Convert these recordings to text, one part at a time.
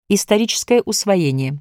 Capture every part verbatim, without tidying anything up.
Историческое усвоение.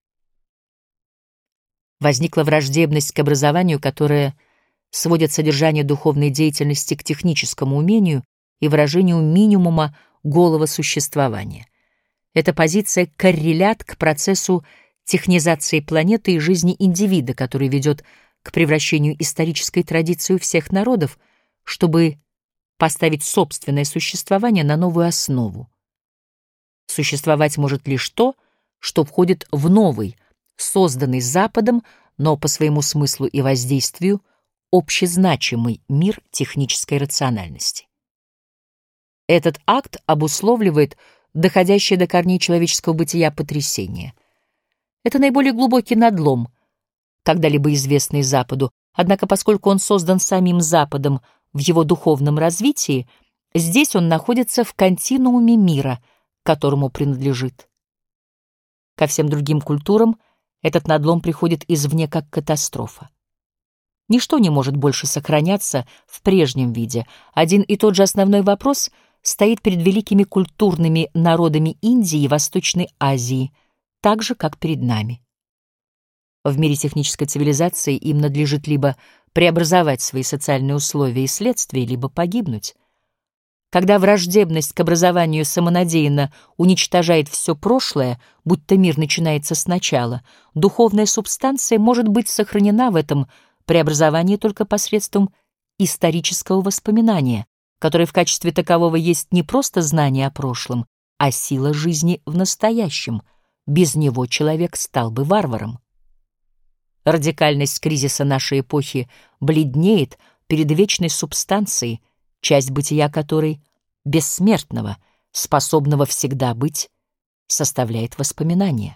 Возникла враждебность к образованию, которая сводит содержание духовной деятельности к техническому умению и выражению минимума голого существования. Эта позиция коррелят к процессу технизации планеты и жизни индивида, который ведет к превращению исторической традиции у всех народов, чтобы поставить собственное существование на новую основу. Существовать может лишь то, что входит в новый, созданный Западом, но по своему смыслу и воздействию общезначимый мир технической рациональности. Этот акт обусловливает доходящее до корней человеческого бытия потрясение. Это наиболее глубокий надлом, когда-либо известный Западу, однако поскольку он создан самим Западом в его духовном развитии, здесь он находится в континууме мира, которому принадлежит. Ко всем другим культурам этот надлом приходит извне как катастрофа. Ничто не может больше сохраняться в прежнем виде. Один и тот же основной вопрос стоит перед великими культурными народами Индии и Восточной Азии, так же, как перед нами. В мире технической цивилизации им надлежит либо преобразовать свои социальные условия и следствия, либо погибнуть. Когда враждебность к образованию самонадеянно уничтожает все прошлое, будто мир начинается сначала, духовная субстанция может быть сохранена в этом преобразовании только посредством исторического воспоминания, которое в качестве такового есть не просто знание о прошлом, а сила жизни в настоящем. Без него человек стал бы варваром. Радикальность кризиса нашей эпохи бледнеет перед вечной субстанцией, часть бытия которой, бессмертного, способного всегда быть, составляет воспоминание.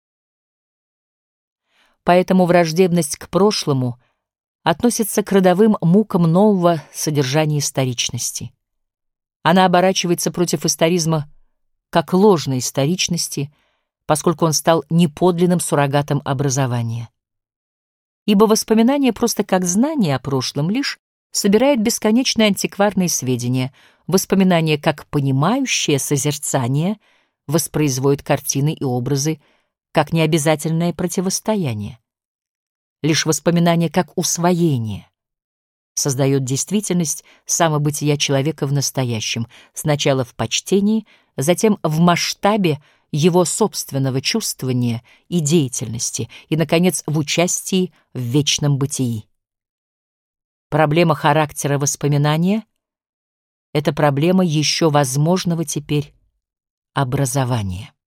Поэтому враждебность к прошлому относится к родовым мукам нового содержания историчности. Она оборачивается против историзма как ложной историчности, поскольку он стал неподлинным суррогатом образования. Ибо воспоминание просто как знание о прошлом лишь собирает бесконечные антикварные сведения. Воспоминание как понимающее созерцание воспроизводит картины и образы как необязательное противостояние. Лишь воспоминание как усвоение создает действительность самобытия человека в настоящем, сначала в почтении, затем в масштабе его собственного чувствования и деятельности, и, наконец, в участии в вечном бытии. Проблема характера воспоминания — это проблема еще возможного теперь образования.